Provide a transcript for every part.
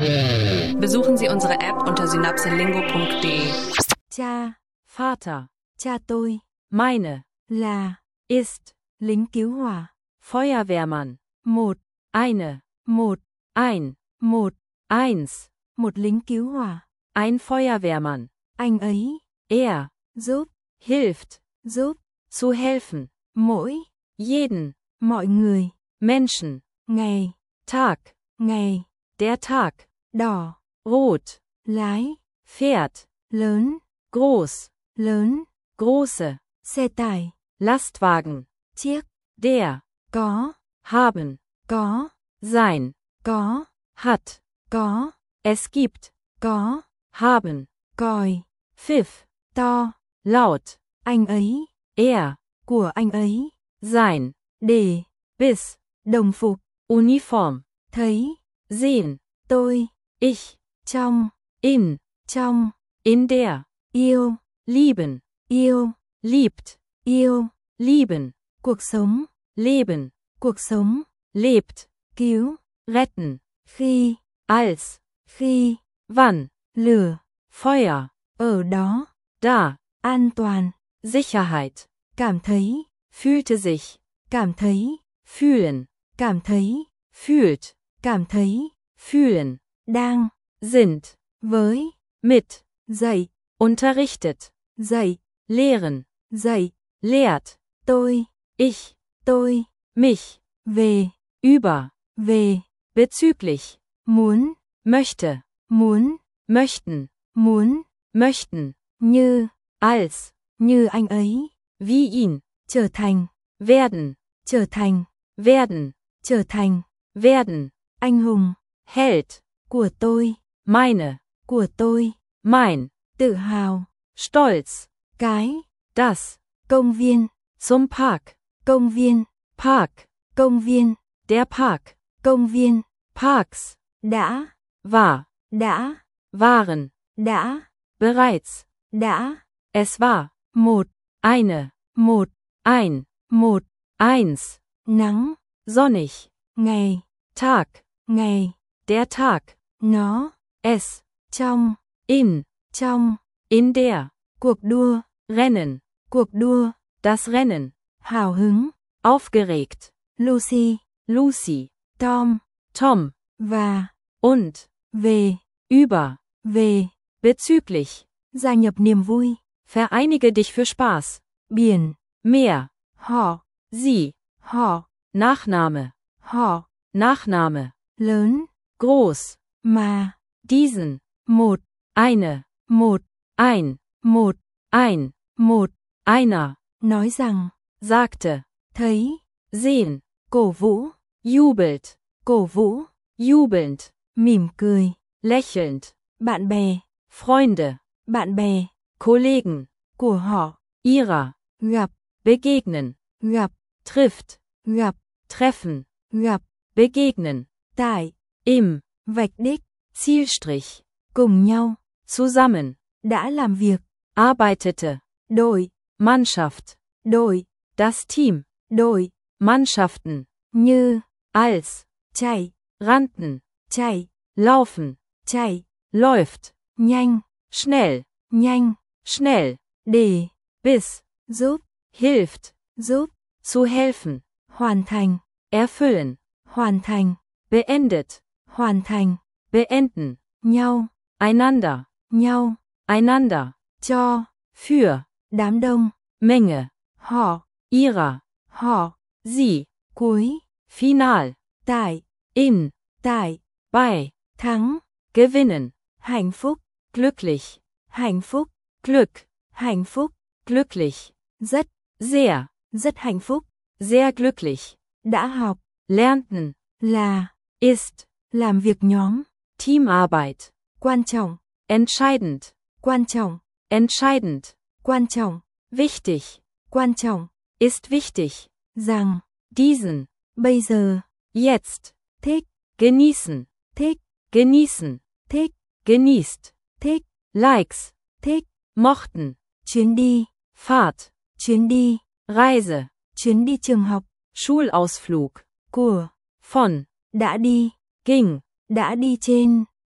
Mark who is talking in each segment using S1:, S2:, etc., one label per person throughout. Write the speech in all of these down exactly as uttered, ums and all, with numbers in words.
S1: Besuchen Sie unsere App unter synapselingo punkt de.
S2: Cha,
S3: Vater,
S2: cha tôi,
S3: meine,
S2: là,
S3: ist,
S2: lính cứu hỏa.
S3: Feuerwehrmann,
S2: Một,
S3: eine,
S2: một,
S3: ein,
S2: một,
S3: eins,
S2: một lính cứu hỏa.
S3: ein Feuerwehrmann,
S2: Anh ấy,
S3: er,
S2: giúp,
S3: hilft,
S2: giúp,
S3: zu helfen,
S2: mỗi,
S3: jeden,
S2: mọi người,
S3: Menschen,
S2: ngày,
S3: Tag,
S2: ngày,
S3: der Tag,
S2: đỏ,
S3: rot,
S2: lái,
S3: Pferd,
S2: lớn,
S3: groß,
S2: lớn,
S3: große,
S2: xe tải,
S3: Lastwagen,
S2: chiếc,
S3: der,
S2: có,
S3: haben,
S2: có,
S3: sein,
S2: có,
S3: hat,
S2: có,
S3: es gibt,
S2: có,
S3: haben,
S2: còi,
S3: Pfiff,
S2: to,
S3: laut,
S2: anh ấy,
S3: er,
S2: của anh ấy,
S3: sein,
S2: để,
S3: bis,
S2: đồng phục,
S3: Uniform,
S2: thấy,
S3: sehen,
S2: tôi,
S3: ich,
S2: trong,
S3: in,
S2: trong,
S3: in der,
S2: yêu,
S3: lieben,
S2: yêu,
S3: liebt,
S2: yêu,
S3: lieben,
S2: cuộc sống,
S3: leben,
S2: cuộc sống,
S3: lebt,
S2: cứu,
S3: retten,
S2: khi,
S3: als,
S2: khi,
S3: wann,
S2: lửa,
S3: Feuer,
S2: ở đó,
S3: da,
S2: an toàn,
S3: Sicherheit,
S2: cảm thấy,
S3: fühlte sich,
S2: cảm thấy,
S3: fühlen,
S2: cảm thấy,
S3: fühlt,
S2: cảm thấy,
S3: fühlen,
S2: đang,
S3: sind,
S2: với,
S3: mit,
S2: dạy,
S3: unterrichtet,
S2: dạy,
S3: lehren,
S2: dạy,
S3: lehrt,
S2: tôi,
S3: ich,
S2: tôi,
S3: mich,
S2: về,
S3: über,
S2: về,
S3: bezüglich,
S2: muốn,
S3: möchte,
S2: muốn,
S3: möchten,
S2: muốn,
S3: möchten,
S2: như,
S3: als,
S2: như anh ấy,
S3: wie ihn,
S2: trở thành,
S3: werden,
S2: trở thành,
S3: werden,
S2: trở thành,
S3: werden,
S2: anh hùng,
S3: Held,
S2: của tôi,
S3: meine,
S2: của tôi,
S3: mein,
S2: tự hào,
S3: stolz,
S2: cái,
S3: das,
S2: công viên,
S3: zum Park,
S2: công viên,
S3: Park,
S2: công viên,
S3: der Park,
S2: công viên,
S3: Parks,
S2: đã,
S3: war,
S2: đã,
S3: waren,
S2: đã,
S3: bereits,
S2: đã,
S3: es war,
S2: một,
S3: eine,
S2: một,
S3: ein,
S2: một,
S3: eins,
S2: nắng,
S3: sonnig,
S2: ngày,
S3: Tag,
S2: ngày,
S3: der Tag,
S2: nó,
S3: es,
S2: trong,
S3: in,
S2: trong,
S3: in der,
S2: cuộc đua,
S3: Rennen,
S2: cuộc đua,
S3: das Rennen,
S2: hào hứng,
S3: aufgeregt,
S2: Lucy,
S3: Lucy,
S2: Tom,
S3: Tom,
S2: và,
S3: und,
S2: về,
S3: über,
S2: về,
S3: bezüglich,
S2: gia nhập niềm vui,
S3: vereinige dich für Spaß,
S2: biển,
S3: mehr,
S2: họ,
S3: sie,
S2: họ,
S3: Nachname,
S2: họ,
S3: Nachname,
S2: lớn,
S3: groß,
S2: mà,
S3: diesen,
S2: một,
S3: eine,
S2: một,
S3: ein,
S2: một,
S3: ein,
S2: một,
S3: einer,
S2: nói rằng,
S3: sagte,
S2: thấy,
S3: sehen,
S2: cổ vũ,
S3: jubelt,
S2: cổ vũ,
S3: jubelnd,
S2: mỉm cười,
S3: lächelnd,
S2: bạn bè,
S3: Freunde,
S2: bạn bè,
S3: Kollegen,
S2: của họ,
S3: ihrer,
S2: gặp,
S3: begegnen,
S2: gặp,
S3: trifft,
S2: gặp,
S3: treffen,
S2: gặp,
S3: begegnen,
S2: tại,
S3: im,
S2: vạch đích,
S3: Zielstrich,
S2: cùng nhau,
S3: zusammen,
S2: đã làm việc,
S3: arbeitete,
S2: đội,
S3: Mannschaft,
S2: đội,
S3: das Team,
S2: đội,
S3: Mannschaften,
S2: như,
S3: als,
S2: chạy,
S3: rannten,
S2: chạy,
S3: laufen,
S2: chạy,
S3: läuft,
S2: nhanh,
S3: schnell,
S2: nhanh,
S3: schnell,
S2: để,
S3: bis,
S2: giúp,
S3: hilft,
S2: giúp,
S3: zu helfen,
S2: hoàn thành,
S3: erfüllen,
S2: hoàn thành,
S3: beendet,
S2: hoàn thành,
S3: beenden,
S2: nhau,
S3: einander,
S2: nhau,
S3: einander,
S2: cho,
S3: für,
S2: đám đông,
S3: Menge,
S2: họ,
S3: ihrer,
S2: họ,
S3: sie,
S2: cuối,
S3: final,
S2: tại,
S3: in,
S2: tại,
S3: bei,
S2: thắng,
S3: gewinnen,
S2: hạnh phúc,
S3: glücklich,
S2: hạnh phúc,
S3: Glück,
S2: hạnh phúc,
S3: glücklich,
S2: rất,
S3: sehr,
S2: rất hạnh phúc,
S3: sehr glücklich,
S2: đã học,
S3: lernten,
S2: là,
S3: ist,
S2: làm việc nhóm,
S3: Teamarbeit,
S2: quan trọng,
S3: entscheidend,
S2: quan trọng,
S3: entscheidend,
S2: quan trọng,
S3: wichtig,
S2: quan trọng,
S3: ist wichtig,
S2: rằng,
S3: diesen,
S2: bây giờ,
S3: jetzt,
S2: thích,
S3: genießen,
S2: thích,
S3: genießen,
S2: thích,
S3: genießt,
S2: thích,
S3: likes,
S2: thích,
S3: mochten,
S2: chuyến đi,
S3: Fahrt,
S2: chuyến đi,
S3: Reise,
S2: chuyến đi trường học,
S3: Schulausflug,
S2: của,
S3: von,
S2: đã đi,
S3: ging,
S2: đã đi trên,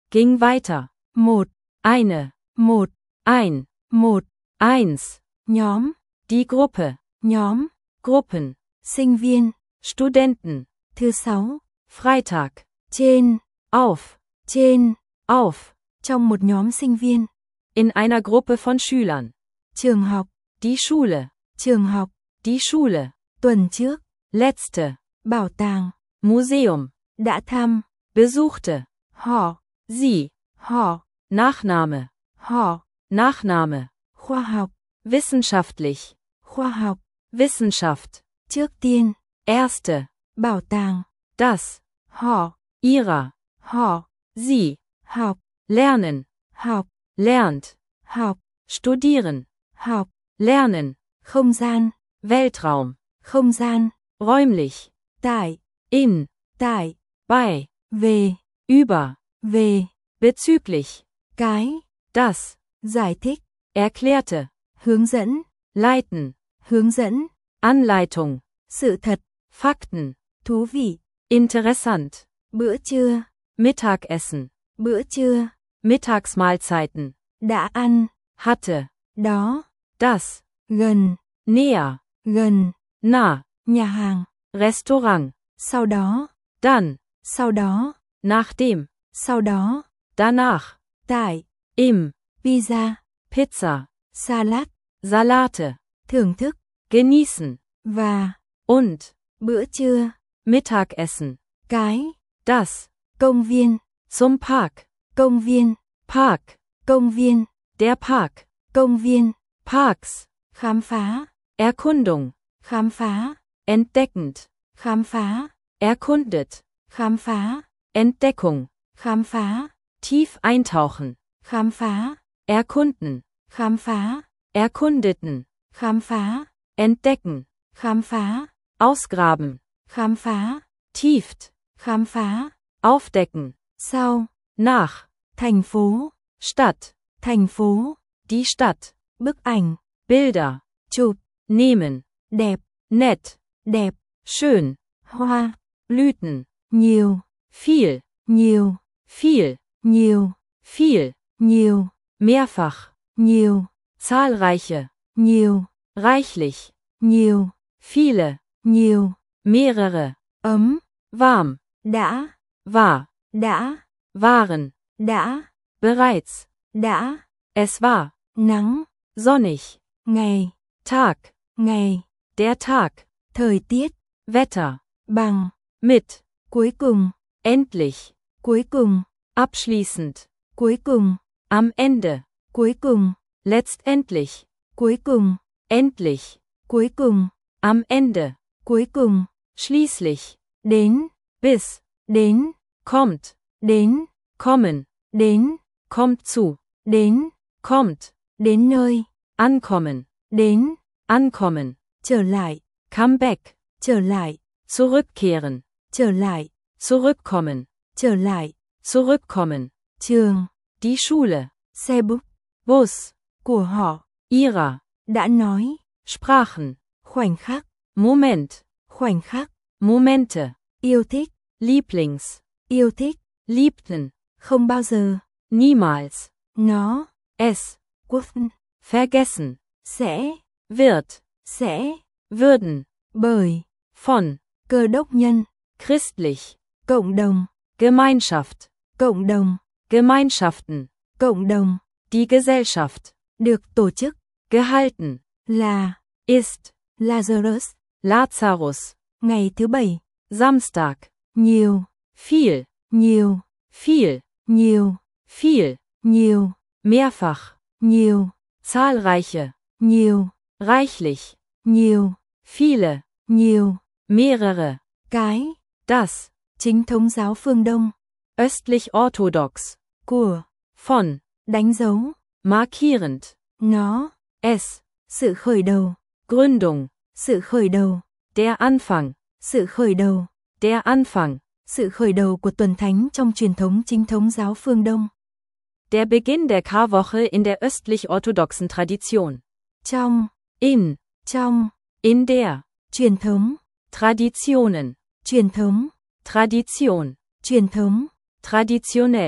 S3: ging weiter,
S2: một,
S3: eine,
S2: một,
S3: ein,
S2: một,
S3: eins,
S2: nhóm,
S3: die Gruppe,
S2: nhóm,
S3: Gruppen,
S2: sinh viên,
S3: Studenten,
S2: thứ sáu,
S3: Freitag,
S2: trên,
S3: auf,
S2: trên,
S3: auf,
S2: trong một nhóm sinh viên,
S3: in einer Gruppe von Schülern,
S2: trường học,
S3: die Schule,
S2: trường học,
S3: die Schule,
S2: tuần trước,
S3: letzte,
S2: bảo tàng,
S3: Museum,
S2: đã thăm,
S3: besuchte,
S2: họ,
S3: sie,
S2: họ,
S3: Nachname,
S2: họ,
S3: Nachname,
S2: khoa học,
S3: wissenschaftlich,
S2: khoa học,
S3: Wissenschaft,
S2: trước tiên,
S3: erste,
S2: bảo tàng,
S3: das,
S2: họ,
S3: ihrer,
S2: họ,
S3: sie,
S2: học,
S3: lernen,
S2: học,
S3: lernt,
S2: học,
S3: studieren,
S2: học,
S3: lernen,
S2: không gian,
S3: Weltraum,
S2: không gian,
S3: räumlich,
S2: tại,
S3: in,
S2: tại,
S3: bei,
S2: về,
S3: über,
S2: về,
S3: bezüglich,
S2: cái,
S3: das,
S2: giải thích,
S3: erklärte,
S2: hướng dẫn,
S3: leiten,
S2: hướng dẫn,
S3: Anleitung,
S2: sự thật,
S3: Fakten,
S2: thú vị,
S3: interessant,
S2: bữa trưa,
S3: Mittagessen,
S2: bữa trưa,
S3: Mittagsmahlzeiten,
S2: đã ăn,
S3: hatte,
S2: đó,
S3: das,
S2: gần,
S3: näher,
S2: gần,
S3: nah,
S2: nhà hàng,
S3: Restaurant,
S2: sau đó,
S3: dann,
S2: sau đó,
S3: nachdem,
S2: sau đó,
S3: danach,
S2: tại,
S3: im,
S2: pizza,
S3: Pizza,
S2: salad,
S3: Salate,
S2: thưởng thức,
S3: genießen,
S2: và,
S3: und,
S2: bữa trưa,
S3: Mittagessen,
S2: cái,
S3: das,
S2: công viên,
S3: zum Park,
S2: công viên,
S3: Park,
S2: công viên,
S3: der Park,
S2: công viên,
S3: Parks,
S2: khám phá,
S3: Erkundung,
S2: khám phá,
S3: entdeckend,
S2: khám phá,
S3: erkundet,
S2: khám phá,
S3: Entdeckung,
S2: khám phá,
S3: tief eintauchen,
S2: khám phá,
S3: erkunden,
S2: khám phá,
S3: erkundeten,
S2: khám phá,
S3: entdecken,
S2: khám phá,
S3: ausgraben,
S2: khám phá,
S3: tieft,
S2: khám phá,
S3: aufdecken,
S2: sau,
S3: nach,
S2: thành phố,
S3: Stadt,
S2: thành phố,
S3: die Stadt,
S2: bức ảnh,
S3: Bilder,
S2: chụp,
S3: nehmen,
S2: đẹp,
S3: nett,
S2: đẹp,
S3: schön,
S2: hoa,
S3: Blüten,
S2: nhiều,
S3: viel,
S2: nhiều,
S3: viel,
S2: nhiều,
S3: viel,
S2: nhiều,
S3: mehrfach,
S2: nhiều,
S3: zahlreiche,
S2: nhiều,
S3: reichlich,
S2: nhiều,
S3: viele,
S2: nhiều,
S3: mehrere,
S2: ấm,
S3: warm,
S2: đã,
S3: war,
S2: đã,
S3: waren,
S2: đã,
S3: bereits,
S2: đã,
S3: es war,
S2: nắng,
S3: sonnig,
S2: ngày,
S3: Tag,
S2: ngày,
S3: der Tag,
S2: thời tiết,
S3: Wetter,
S2: bằng,
S3: mit,
S2: cuối cùng,
S3: endlich,
S2: cuối cùng,
S3: abschließend,
S2: cuối cùng,
S3: am Ende,
S2: cuối cùng,
S3: letztendlich,
S2: cuối cùng,
S3: endlich,
S2: cuối cùng,
S3: am Ende,
S2: cuối cùng,
S3: schließlich,
S2: đến,
S3: bis,
S2: đến,
S3: kommt,
S2: đến,
S3: kommen,
S2: đến,
S3: kommt zu,
S2: đến,
S3: kommt,
S2: đến nơi,
S3: ankommen,
S2: đến,
S3: ankommen,
S2: trở lại,
S3: come back,
S2: trở lại,
S3: zurückkehren,
S2: trở lại,
S3: zurückkommen,
S2: trở lại,
S3: zurückkommen,
S2: trường,
S3: die Schule,
S2: xe bus,
S3: Bus,
S2: của họ,
S3: ihrer,
S2: đã nói,
S3: sprachen,
S2: khoảnh khắc,
S3: Moment,
S2: khoảnh khắc,
S3: Momente,
S2: yêu thích,
S3: Lieblings,
S2: yêu thích,
S3: liebten,
S2: không bao giờ,
S3: niemals,
S2: nó,
S3: es,
S2: quốc,
S3: vergessen,
S2: sẽ,
S3: wird,
S2: sẽ,
S3: würden,
S2: bởi,
S3: von,
S2: cơ đốc nhân,
S3: christlich,
S2: cộng đồng,
S3: Gemeinschaft,
S2: cộng đồng,
S3: Gemeinschaften,
S2: cộng đồng,
S3: die Gesellschaft,
S2: được tổ chức,
S3: gehalten,
S2: là,
S3: ist,
S2: Lazarus,
S3: Lazarus,
S2: ngày thứ bảy,
S3: Samstag,
S2: nhiều,
S3: viel,
S2: nhiều,
S3: viel,
S2: nhiều,
S3: viel,
S2: nhiều,
S3: mehrfach,
S2: nhiều,
S3: zahlreiche,
S2: nhiều,
S3: reichlich,
S2: nhiều,
S3: viele,
S2: nhiều,
S3: mehrere,
S2: cái,
S3: das,
S2: chính thống giáo phương Đông,
S3: östlich orthodox,
S2: của,
S3: von,
S2: đánh dấu,
S3: markierend,
S2: nó,
S3: es,
S2: sự khởi đầu,
S3: Gründung,
S2: sự khởi đầu,
S3: der Anfang,
S2: sự khởi đầu,
S3: der Anfang,
S2: sự khởi đầu của tuần thánh trong truyền thống chính thống giáo phương Đông,
S3: der Beginn der Karwoche in der östlich-orthodoxen Tradition,
S2: trong,
S3: in,
S2: trong,
S3: in der,
S2: truyền thống,
S3: Traditionen,
S2: truyền thống,
S3: Tradition,
S2: truyền thống,
S3: traditionell,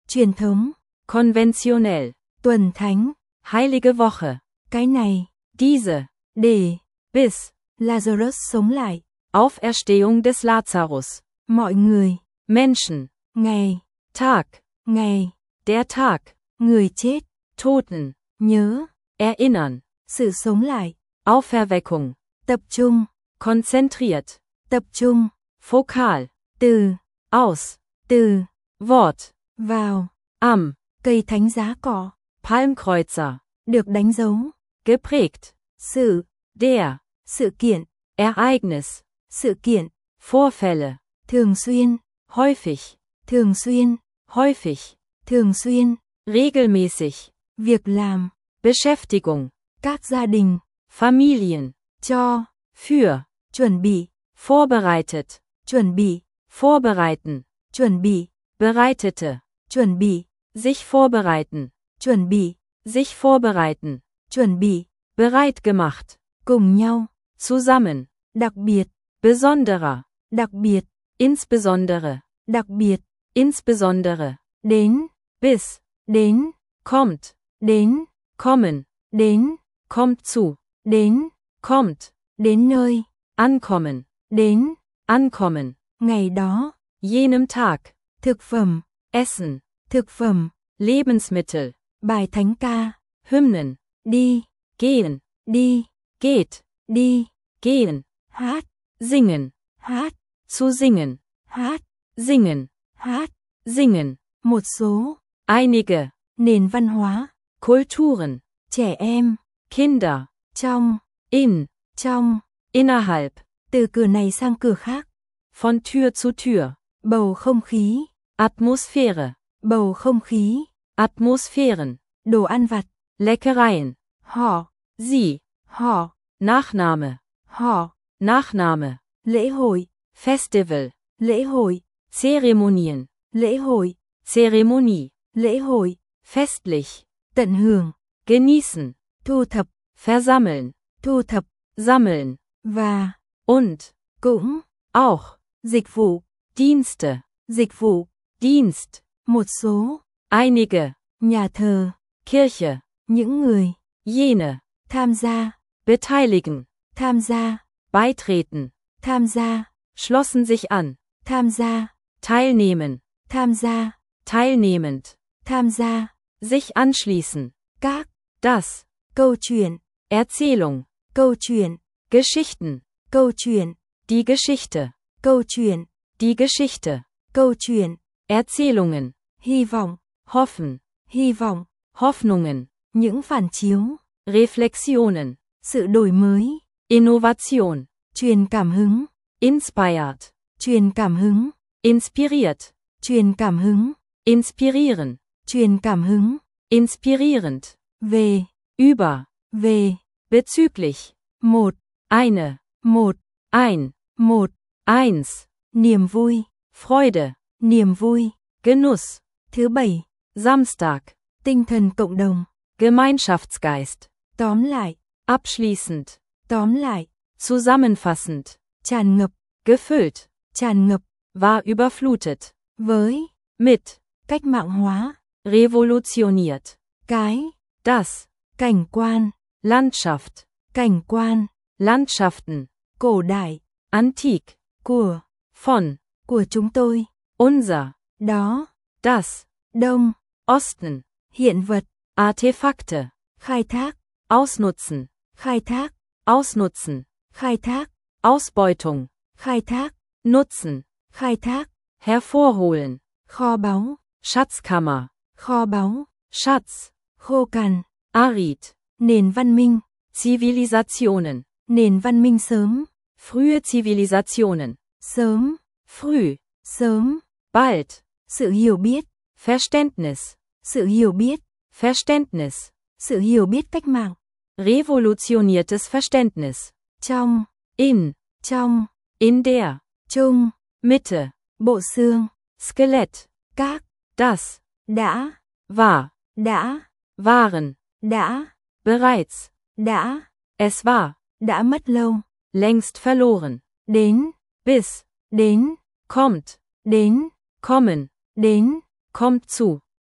S2: truyền thống,
S3: konventionell,
S2: tuần thánh,
S3: heilige Woche,
S2: cái này,
S3: diese,
S2: để,
S3: bis,
S2: Lazarus sống lại,
S3: Auferstehung des Lazarus,
S2: mọi người,
S3: Menschen,
S2: ngày,
S3: Tag,
S2: ngày,
S3: der Tag,
S2: người chết,
S3: Toten,
S2: nhớ,
S3: erinnern,
S2: sự sống lại,
S3: Auferweckung,
S2: tập trung,
S3: konzentriert,
S2: tập trung,
S3: fokal,
S2: từ,
S3: aus,
S2: từ,
S3: Wort,
S2: vào,
S3: am,
S2: cây thánh giá cỏ,
S3: Palmkreuzer,
S2: được đánh dấu,
S3: geprägt,
S2: sự,
S3: der,
S2: sự kiện,
S3: Ereignis,
S2: sự kiện,
S3: Vorfälle,
S2: thường xuyên,
S3: häufig,
S2: thường xuyên,
S3: häufig,
S2: thường xuyên,
S3: regelmäßig,
S2: việc làm,
S3: Beschäftigung,
S2: các gia đình,
S3: Familien,
S2: cho,
S3: für,
S2: chuẩn bị,
S3: vorbereitet,
S2: chuẩn bị,
S3: vorbereiten,
S2: chuẩn bị,
S3: bereitete,
S2: chuẩn bị,
S3: sich vorbereiten,
S2: chuẩn bị,
S3: sich vorbereiten,
S2: chuẩn bị,
S3: bereit gemacht,
S2: cùng nhau,
S3: zusammen,
S2: đặc biệt,
S3: besonderer,
S2: đặc biệt,
S3: insbesondere,
S2: đặc biệt,
S3: insbesondere,
S2: đến,
S3: bis,
S2: đến,
S3: kommt,
S2: đến,
S3: kommen,
S2: đến,
S3: kommt zu,
S2: đến,
S3: kommt,
S2: đến nơi,
S3: ankommen,
S2: đến,
S3: ankommen,
S2: ngày đó,
S3: jenem Tag,
S2: thực phẩm,
S3: Essen,
S2: thực phẩm,
S3: Lebensmittel,
S2: bài thánh ca,
S3: Hymnen,
S2: đi,
S3: gehen,
S2: đi,
S3: geht,
S2: đi,
S3: gehen,
S2: hát,
S3: singen,
S2: hát,
S3: zu singen,
S2: hát,
S3: singen,
S2: hát,
S3: singen,
S2: một số,
S3: einige,
S2: nền văn hóa,
S3: Kulturen,
S2: trẻ em,
S3: Kinder,
S2: trong,
S3: in,
S2: trong,
S3: innerhalb,
S2: từ cửa này sang cửa khác,
S3: von Tür zu Tür,
S2: bầu không khí,
S3: Atmosphäre,
S2: bầu không khí,
S3: Atmosphären,
S2: đồ ăn vặt,
S3: Leckereien,
S2: họ,
S3: sie,
S2: họ,
S3: Nachname,
S2: họ,
S3: Nachname,
S2: lễ hội,
S3: Festival,
S2: lễ hội,
S3: Zeremonien,
S2: lễ hội,
S3: Zeremonie,
S2: lễ hội,
S3: festlich,
S2: tận hưởng,
S3: genießen,
S2: thu thập,
S3: versammeln,
S2: thu thập,
S3: sammeln,
S2: và,
S3: und,
S2: cũng,
S3: auch,
S2: dịch vụ,
S3: Dienste,
S2: dịch vụ,
S3: Dienst,
S2: một số,
S3: einige,
S2: nhà thờ,
S3: Kirche,
S2: những người,
S3: jene,
S2: tham gia,
S3: beteiligen,
S2: tham gia,
S3: beitreten,
S2: tham gia,
S3: schlossen sich an,
S2: tham gia,
S3: teilnehmen,
S2: tham gia,
S3: teilnehmend,
S2: tham gia,
S3: sich anschließen,
S2: các,
S3: das,
S2: câu chuyện,
S3: Erzählung,
S2: câu chuyện,
S3: Geschichten,
S2: câu chuyện,
S3: die Geschichte,
S2: câu chuyện,
S3: die Geschichte,
S2: câu chuyện,
S3: Erzählungen,
S2: hy vọng,
S3: hoffen,
S2: hy vọng,
S3: Hoffnungen,
S2: những phản chiếu,
S3: Reflexionen,
S2: sự đổi mới,
S3: Innovation,
S2: truyền cảm hứng,
S3: inspired,
S2: truyền cảm hứng,
S3: inspiriert,
S2: truyền cảm hứng,
S3: inspirieren,
S2: truyền cảm hứng,
S3: inspirierend,
S2: về,
S3: über,
S2: về,
S3: bezüglich,
S2: một,
S3: eine,
S2: một,
S3: ein,
S2: một,
S3: eins,
S2: niềm vui,
S3: Freude,
S2: niềm vui,
S3: Genuss,
S2: thứ bảy,
S3: Samstag,
S2: tinh thần cộng đồng,
S3: Gemeinschaftsgeist,
S2: tóm lại,
S3: abschließend,
S2: tóm lại,
S3: zusammenfassend,
S2: tràn ngập,
S3: gefüllt,
S2: tràn ngập,
S3: war überflutet,
S2: với,
S3: mit,
S2: cách mạng hóa,
S3: revolutioniert,
S2: cái,
S3: das,
S2: cảnh quan,
S3: Landschaft,
S2: cảnh quan,
S3: Landschaften,
S2: cổ đại,
S3: antik,
S2: của,
S3: von,
S2: của chúng tôi,
S3: unser,
S2: đó,
S3: das,
S2: đông,
S3: Osten,
S2: hiện vật,
S3: Artefakte,
S2: khai thác,
S3: ausnutzen,
S2: khai thác,
S3: ausnutzen,
S2: khai thác,
S3: Ausbeutung,
S2: khai thác,
S3: nutzen,
S2: khai thác,
S3: hervorholen,
S2: kho báu,
S3: Schatzkammer,
S2: kho báu,
S3: Schatz,
S2: khô cằn,
S3: arid,
S2: nền văn minh,
S3: Zivilisationen,
S2: nền văn minh sớm,
S3: frühe Zivilisationen,
S2: sớm,
S3: früh,
S2: sớm,
S3: bald,
S2: sự hiểu biết,
S3: Verständnis,
S2: sự hiểu biết,
S3: Verständnis,
S2: sự hiểu biết cách mạng,
S3: revolutioniertes Verständnis,
S2: trong,
S3: in,
S2: trong,
S3: in der,
S2: chung,
S3: Mitte,
S2: bộ xương,
S3: Skelett,
S2: các,
S3: das,
S2: đã,
S3: war,
S2: đã,
S3: waren,
S2: đã,
S3: bereits,
S2: đã,
S3: es war,
S2: đã mất lâu,
S3: längst verloren,
S2: đến,
S3: bis,
S2: đến,
S3: kommt,
S2: đến,
S3: kommen,
S2: đến,
S3: kommt zu,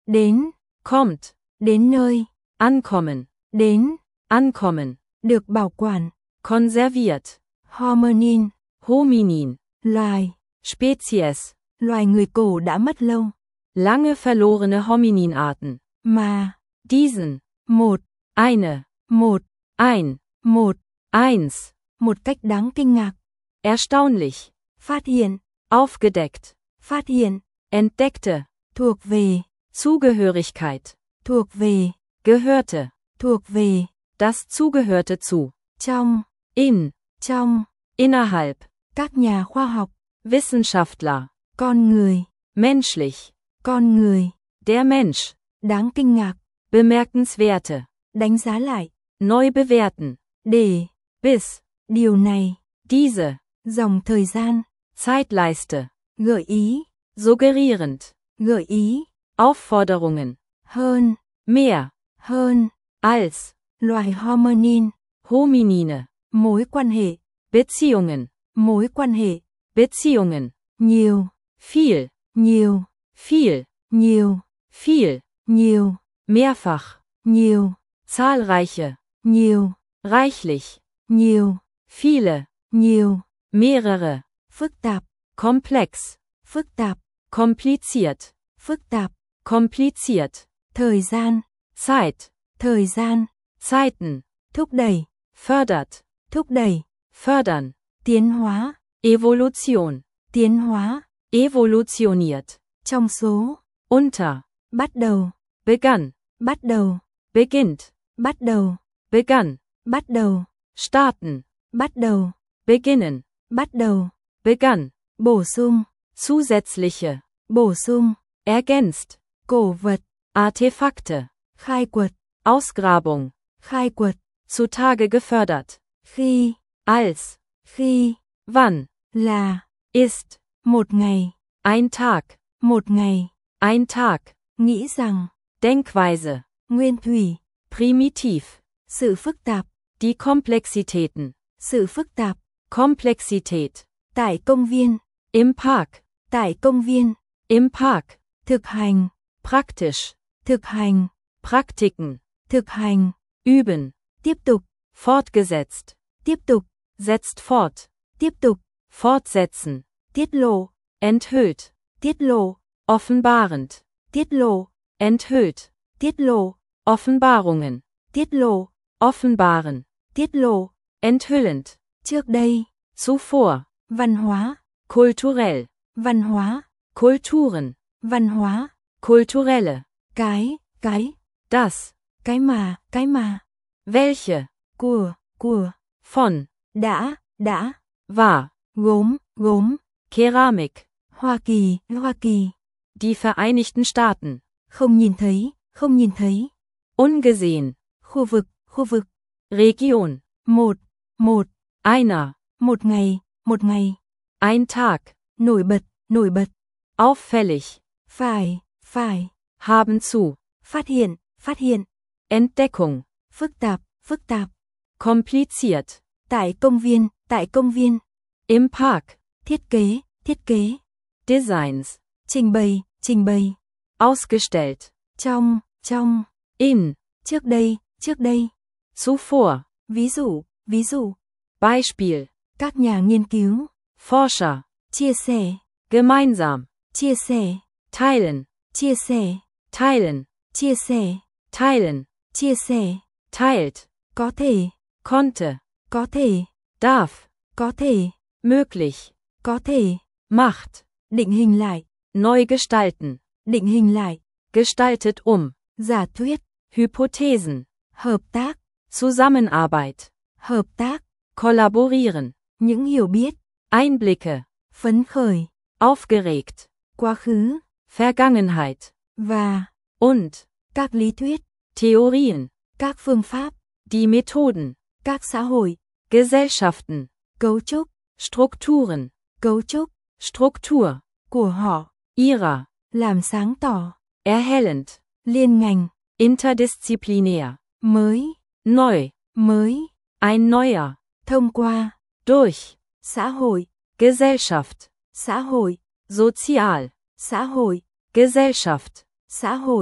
S2: đến,
S3: kommt,
S2: đến nơi,
S3: ankommen,
S2: đến,
S3: ankommen,
S2: được bảo quản,
S3: konserviert,
S2: hominin,
S3: hominin,
S2: loài,
S3: Spezies,
S2: loài người cổ đã mất lâu,
S3: lange verlorene Homininarten,
S2: mà,
S3: diesen,
S2: một,
S3: eine,
S2: một,
S3: ein,
S2: một,
S3: eins,
S2: một cách đáng kinh ngạc,
S3: erstaunlich,
S2: phát hiện,
S3: aufgedeckt,
S2: phát hiện,
S3: entdeckte,
S2: thuộc về,
S3: Zugehörigkeit,
S2: thuộc về,
S3: gehörte,
S2: thuộc về,
S3: das zugehörte zu,
S2: trong,
S3: in,
S2: trong,
S3: innerhalb,
S2: các nhà khoa học,
S3: Wissenschaftler,
S2: con người,
S3: menschlich,
S2: con người,
S3: der Mensch,
S2: đáng kinh ngạc,
S3: bemerkenswerte,
S2: đánh giá lại,
S3: neu bewerten,
S2: để,
S3: bis,
S2: điều này,
S3: diese,
S2: dòng thời gian,
S3: Zeitleiste,
S2: gợi ý,
S3: suggerierend,
S2: gợi ý,
S3: Aufforderungen,
S2: hơn,
S3: mehr,
S2: hơn,
S3: als,
S2: loài hominin,
S3: Hominine,
S2: mối quan hệ,
S3: Beziehungen,
S2: mối quan hệ,
S3: Beziehungen,
S2: nhiều,
S3: viel,
S2: nhiều,
S3: viel,
S2: nhiều,
S3: viel,
S2: nhiều,
S3: mehrfach,
S2: nhiều,
S3: zahlreiche,
S2: nhiều,
S3: reichlich,
S2: nhiều,
S3: viele,
S2: nhiều,
S3: mehrere,
S2: phức tạp,
S3: komplex,
S2: phức tạp,
S3: kompliziert,
S2: phức tạp,
S3: kompliziert,
S2: thời gian,
S3: Zeit,
S2: thời gian,
S3: Zeiten,
S2: thúc đẩy,
S3: fördert,
S2: thúc đẩy,
S3: fördern,
S2: tiến hóa,
S3: Evolution,
S2: tiến hóa,
S3: evolutioniert,
S2: trong số,
S3: unter,
S2: bắt đầu,
S3: begann,
S2: bắt đầu,
S3: beginnt,
S2: bắt đầu,
S3: begann,
S2: bắt đầu,
S3: starten,
S2: bắt đầu,
S3: beginnen,
S2: bắt đầu,
S3: begann,
S2: bổ sung,
S3: zusätzliche,
S2: bổ sung,
S3: ergänzt,
S2: cổ vật,
S3: Artefakte,
S2: khai quật,
S3: Ausgrabung,
S2: khai quật,
S3: zutage gefördert,
S2: khi,
S3: als,
S2: khi,
S3: wann,
S2: là,
S3: ist,
S2: một ngày,
S3: ein Tag,
S2: một ngày,
S3: ein Tag,
S2: nghĩ rằng,
S3: Denkweise,
S2: nguyên thủy,
S3: primitiv,
S2: sự phức tạp,
S3: die Komplexitäten,
S2: sự phức tạp,
S3: Komplexität,
S2: tại công viên,
S3: im Park,
S2: tại công viên,
S3: im Park,
S2: thực hành,
S3: praktisch,
S2: thực hành,
S3: Praktiken,
S2: thực hành,
S3: üben,
S2: tiếp tục,
S3: fortgesetzt,
S2: tiếp tục,
S3: setzt fort,
S2: tiếp tục,
S3: fortsetzen,
S2: tiết lộ,
S3: enthüllt,
S2: tiết lộ,
S3: offenbarend,
S2: tiết lộ,
S3: enthüllt,
S2: tiết lộ,
S3: Offenbarungen,
S2: tiết lộ,
S3: offenbaren,
S2: tiết lộ,
S3: enthüllend,
S2: trước đây,
S3: zuvor,
S2: văn hóa,
S3: kulturell,
S2: văn hóa,
S3: Kulturen,
S2: văn hóa,
S3: kulturelle,
S2: cái, cái,
S3: das,
S2: cái mà, cái mà,
S3: welche,
S2: của, của,
S3: von,
S2: đã, đã,
S3: war,
S2: gốm, gốm,
S3: Keramik,
S2: Hoa Kỳ, Hoa Kỳ,
S3: die Vereinigten Staaten,
S2: không nhìn thấy, không nhìn thấy,
S3: ungesehen,
S2: khu vực, khu vực,
S3: Region,
S2: một, một,
S3: einer,
S2: một ngày, một ngày,
S3: ein Tag,
S2: nổi bật, nổi bật,
S3: auffällig,
S2: phải, phải,
S3: haben zu,
S2: phát hiện, phát hiện,
S3: Entdeckung,
S2: phức tạp, phức tạp,
S3: kompliziert,
S2: tại công viên, tại công viên,
S3: im Park,
S2: thiết kế, thiết kế,
S3: Designs,
S2: trình bày, trình bày,
S3: ausgestellt,
S2: trong, trong,
S3: in,
S2: trước đây, trước đây,
S3: zuvor,
S2: ví dụ, ví dụ,
S3: Beispiel,
S2: các nhà nghiên cứu,
S3: Forscher,
S2: chia sẻ,
S3: gemeinsam,
S2: chia sẻ,
S3: teilen,
S2: chia sẻ,
S3: teilen,
S2: chia sẻ,
S3: teilen,
S2: chia sẻ,
S3: teilt,
S2: có thể,
S3: konnte,
S2: có thể,
S3: darf,
S2: có thể,
S3: möglich,
S2: có thể,
S3: macht,
S2: định hình lại,
S3: neu gestalten,
S2: định hình lại,
S3: gestaltet um,
S2: giả thuyết,
S3: Hypothesen,
S2: hợp tác,
S3: Zusammenarbeit,
S2: hợp tác,
S3: kollaborieren,
S2: những hiểu biết,
S3: Einblicke,
S2: phấn khởi,
S3: aufgeregt,
S2: quá khứ,
S3: Vergangenheit,
S2: và,
S3: und,
S2: các lý thuyết,
S3: Theorien,
S2: các phương pháp,
S3: die Methoden,
S2: các xã hội,
S3: Gesellschaften,
S2: cấu trúc,
S3: Strukturen,
S2: cấu trúc,
S3: Struktur,
S2: của họ,
S3: ihrer,
S2: làm sáng tỏ,
S3: erhellend,
S2: liên ngành,
S3: interdisziplinär,
S2: mới,
S3: neu,
S2: mới,
S3: ein neuer,
S2: thông qua,
S3: durch,
S2: xã hội,
S3: Gesellschaft,
S2: xã hội,
S3: sozial,
S2: xã hội,
S3: Gesellschaft,
S2: xã hội,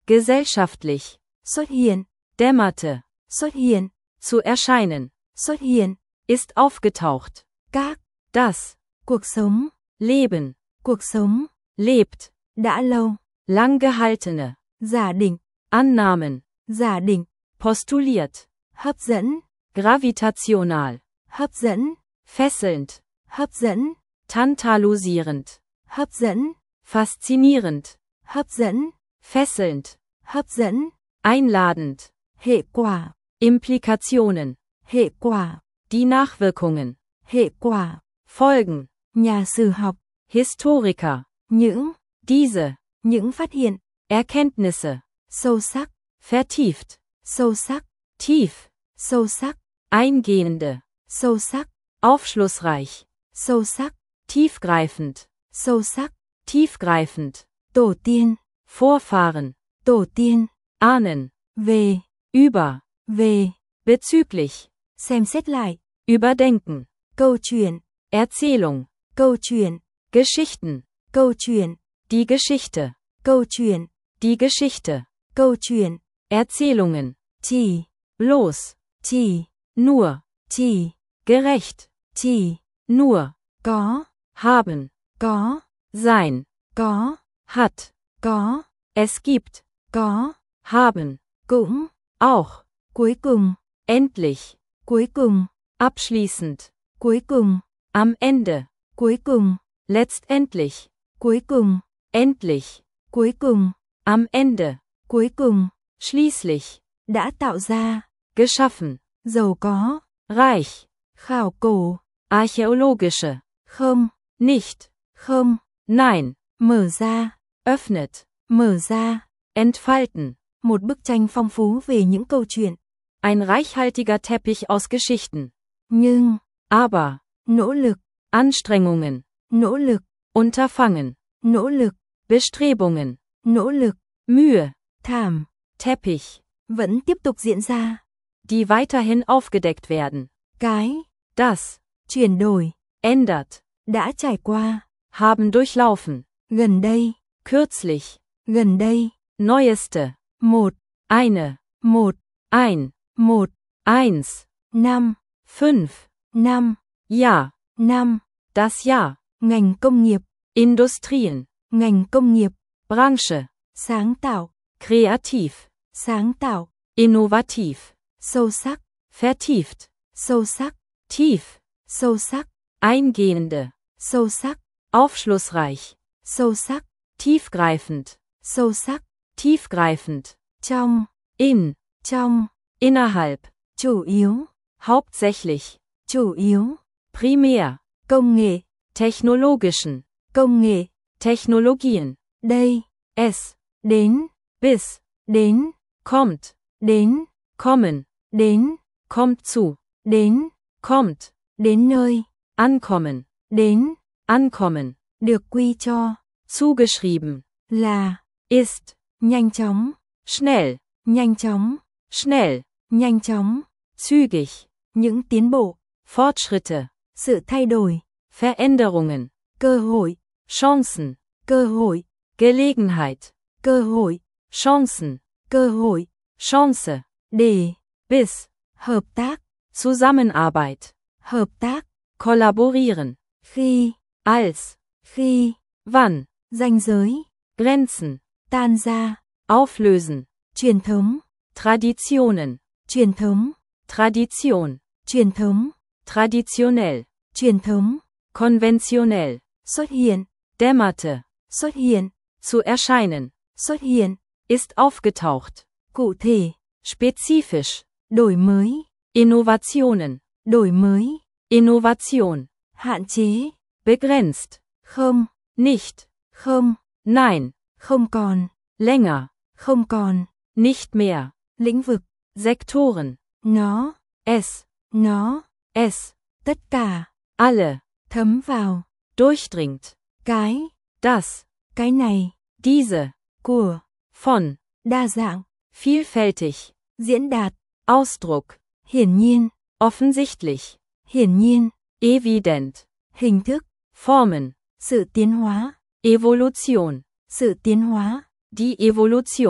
S3: Gesellschaftlich.
S2: xuất hiện,
S3: Dämmerte.
S2: xuất hiện,
S3: Zu erscheinen.
S2: xuất hiện,
S3: Ist aufgetaucht.
S2: các,
S3: Das.
S2: cuộc sống,
S3: Leben.
S2: cuộc sống,
S3: Lebt.
S2: đã lâu,
S3: Lang gehaltene.
S2: giả định,
S3: Annahmen.
S2: giả định,
S3: Postuliert.
S2: hấp dẫn,
S3: Gravitational.
S2: hấp dẫn,
S3: Fesselnd.
S2: hấp dẫn,
S3: Tantalusierend.
S2: hấp dẫn,
S3: Faszinierend.
S2: hấp dẫn,
S3: Fesselnd.
S2: hấp dẫn,
S3: Einladend.
S2: hệ quả,
S3: Implikationen.
S2: hệ quả,
S3: Die Nachwirkungen.
S2: hệ quả,
S3: Folgen.
S2: nhà sử học,
S3: Historiker.
S2: những,
S3: Diese.
S2: những phát hiện,
S3: Erkenntnisse.
S2: sâu sắc,
S3: Vertieft.
S2: sâu sắc,
S3: Tief.
S2: sâu sắc,
S3: Eingehende.
S2: sâu sắc,
S3: Aufschlussreich.
S2: sâu sắc,
S3: Tiefgreifend.
S2: sâu sắc,
S3: Tiefgreifend.
S2: tổ tiên,
S3: Vorfahren.
S2: tổ tiên,
S3: Ahnen.
S2: về,
S3: Über.
S2: về,
S3: Bezüglich.
S2: xem xét lại,
S3: Überdenken.
S2: câu chuyện,
S3: Erzählung.
S2: câu chuyện,
S3: Geschichten.
S2: câu chuyện,
S3: Die Geschichte.
S2: câu chuyện,
S3: Die Geschichte.
S2: câu chuyện,
S3: Erzählungen.
S2: chỉ,
S3: Bloß.
S2: chỉ,
S3: Nur.
S2: chỉ,
S3: Gerecht.
S2: chỉ,
S3: Nur.
S2: có,
S3: Haben.
S2: có,
S3: Sein.
S2: có,
S3: Hat.
S2: có,
S3: Es gibt.
S2: có,
S3: Haben.
S2: cũng,
S3: Auch.
S2: cuối cùng,
S3: Endlich.
S2: cuối cùng,
S3: Abschließend.
S2: cuối cùng,
S3: Am Ende.
S2: cuối cùng,
S3: Letztendlich.
S2: cuối cùng,
S3: Endlich.
S2: cuối cùng,
S3: Am Ende.
S2: cuối cùng,
S3: Schließlich.
S2: đã tạo ra,
S3: Geschaffen.
S2: giàu có,
S3: Reich.
S2: khảo cổ,
S3: Archäologische.
S2: không,
S3: Nicht.
S2: không,
S3: Nein.
S2: mở ra,
S3: Öffnet.
S2: mở ra,
S3: Entfalten.
S2: một bức tranh phong phú về những câu chuyện,
S3: Ein reichhaltiger Teppich aus Geschichten.
S2: nhưng,
S3: Aber.
S2: nỗ lực,
S3: Anstrengungen.
S2: nỗ lực,
S3: Unterfangen.
S2: nỗ lực,
S3: Bestrebungen.
S2: nỗ lực,
S3: Mühe.
S2: thảm,
S3: Teppich.
S2: vẫn tiếp tục diễn ra,
S3: Die weiterhin aufgedeckt werden.
S2: cái,
S3: Das.
S2: chuyển đổi,
S3: Ändert.
S2: đã trải qua,
S3: Haben durchlaufen.
S2: gần đây,
S3: Kürzlich.
S2: gần đây,
S3: Neueste.
S2: một,
S3: Eine.
S2: một,
S3: Ein.
S2: một,
S3: Eins.
S2: năm,
S3: Fünf.
S2: năm,
S3: Ja.
S2: năm,
S3: Das Jahr.
S2: ngành công nghiệp,
S3: Industrien.
S2: ngành công nghiệp,
S3: Branche.
S2: sáng tạo,
S3: Kreativ.
S2: sáng tạo,
S3: Innovativ.
S2: sâu sắc,
S3: Vertieft.
S2: sâu sắc,
S3: Tief.
S2: sâu sắc,
S3: Eingehende.
S2: sâu sắc,
S3: Aufschlussreich.
S2: sâu sắc,
S3: Tiefgreifend.
S2: sâu sắc,
S3: Tiefgreifend.
S2: trong,
S3: In.
S2: trong,
S3: Innerhalb.
S2: chủ yếu,
S3: Hauptsächlich.
S2: chủ yếu,
S3: Primär.
S2: công nghệ,
S3: Technologischen.
S2: công nghệ,
S3: Technologien.
S2: đây,
S3: Es.
S2: đến,
S3: Bis.
S2: đến,
S3: Kommt.
S2: đến,
S3: Kommen.
S2: đến,
S3: Kommt zu.
S2: đến,
S3: Kommt.
S2: đến nơi,
S3: Ankommen.
S2: đến,
S3: Ankommen.
S2: được quy cho,
S3: Zugeschrieben.
S2: là,
S3: Ist.
S2: nhanh chóng,
S3: Schnell.
S2: nhanh chóng,
S3: Schnell.
S2: nhanh chóng,
S3: Zügig.
S2: những tiến bộ,
S3: Fortschritte.
S2: sự thay đổi,
S3: Veränderungen.
S2: cơ hội,
S3: Chancen.
S2: cơ hội,
S3: Gelegenheit.
S2: cơ hội,
S3: Chancen.
S2: cơ hội,
S3: Chance.
S2: để,
S3: Bis.
S2: hợp tác,
S3: Zusammenarbeit.
S2: hợp tác,
S3: Kollaborieren.
S2: khi,
S3: Als.
S2: khi,
S3: Wann.
S2: ranh giới,
S3: Grenzen.
S2: tan ra,
S3: Auflösen.
S2: truyền thống,
S3: Traditionen.
S2: truyền thống,
S3: Tradition.
S2: truyền thống,
S3: Traditionell.
S2: truyền thống,
S3: Konventionell.
S2: xuất hiện,
S3: Dämmerte.
S2: xuất hiện,
S3: Zu erscheinen.
S2: xuất hiện,
S3: Ist aufgetaucht.
S2: cụ thể,
S3: Spezifisch.
S2: đổi mới,
S3: Innovationen.
S2: đổi mới,
S3: Innovation.
S2: hạn chế,
S3: Begrenzt.
S2: không,
S3: Nicht.
S2: không,
S3: Nein.
S2: không còn,
S3: Länger.
S2: không còn,
S3: Nicht mehr.
S2: lĩnh vực,
S3: Sektoren.
S2: nó,
S3: Es.
S2: nó,
S3: Es.
S2: tất cả,
S3: Alle.
S2: thấm vào,
S3: Durchdringt.
S2: cái,
S3: Das.
S2: cái này,
S3: Diese.
S2: của,
S3: Von.
S2: đa dạng,
S3: Vielfältig.
S2: diễn đạt,
S3: Ausdruck.
S2: hiển nhiên,
S3: Offensichtlich.
S2: hiển nhiên,
S3: Evident.
S2: hình thức,
S3: Formen.
S2: sự tiến hóa,
S3: Evolution.
S2: sự tiến hóa,
S3: Die Evolution.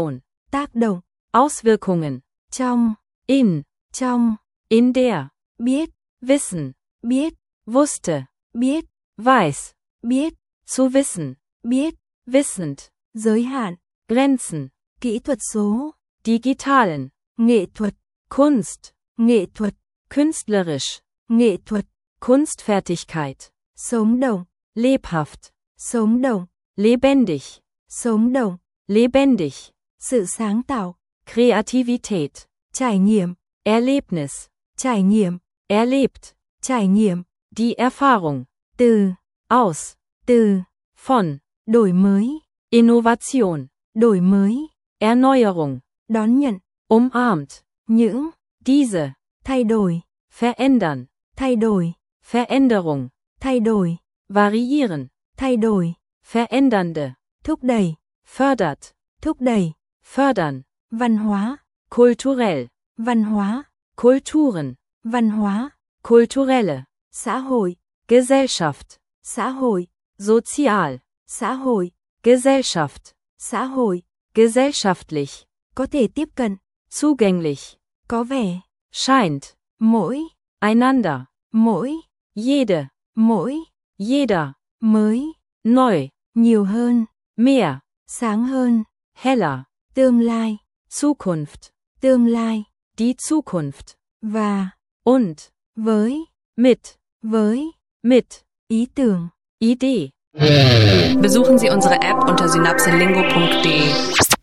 S2: tác động,
S3: Auswirkungen,
S2: trong,
S3: in,
S2: trong,
S3: in der,
S2: biết,
S3: wissen,
S2: biết,
S3: wusste,
S2: biết,
S3: weiß,
S2: biết,
S3: zu wissen,
S2: biết,
S3: wissend,
S2: giới hạn,
S3: Grenzen,
S2: kỹ thuật số,
S3: digitalen,
S2: nghệ thuật,
S3: Kunst,
S2: nghệ thuật,
S3: künstlerisch,
S2: nghệ thuật,
S3: Kunstfertigkeit,
S2: sống động,
S3: lebhaft,
S2: sống động,
S3: lebendig,
S2: sống động,
S3: lebendig,
S2: sự sáng tạo,
S3: Kreativität,
S2: trải nghiệm,
S3: Erlebnis,
S2: trải nghiệm,
S3: erlebt,
S2: trải nghiệm,
S3: die Erfahrung,
S2: từ,
S3: aus,
S2: từ,
S3: von,
S2: đổi mới,
S3: Innovation,
S2: đổi mới,
S3: Erneuerung,
S2: đón nhận,
S3: umarmt,
S2: những,
S3: diese,
S2: thay đổi,
S3: verändern,
S2: thay đổi,
S3: Veränderung,
S2: thay đổi,
S3: variieren,
S2: thay đổi,
S3: verändernde,
S2: thúc đẩy,
S3: fördert,
S2: thúc đẩy,
S3: fördern,
S2: văn hóa,
S3: kulturell,
S2: văn hóa,
S3: Kulturen,
S2: văn hóa,
S3: kulturelle,
S2: xã hội,
S3: Gesellschaft,
S2: xã hội,
S3: sozial,
S2: xã hội,
S3: Gesellschaft,
S2: xã hội,
S3: gesellschaftlich,
S2: có thể tiếp cận,
S3: zugänglich,
S2: có vẻ,
S3: scheint,
S2: mỗi,
S3: einander,
S2: mỗi,
S3: jede,
S2: mỗi,
S3: jeder,
S2: mới,
S3: neu,
S2: nhiều hơn,
S3: mehr,
S2: sáng hơn,
S3: heller,
S2: tương lai,
S3: Zukunft,
S2: tương lai,
S3: die Zukunft,
S2: và,
S3: und,
S2: với,
S3: mit,
S2: với,
S3: mit,
S2: ý tưởng.
S3: Idee.
S1: Besuchen Sie unsere App unter synapselingo punkt de.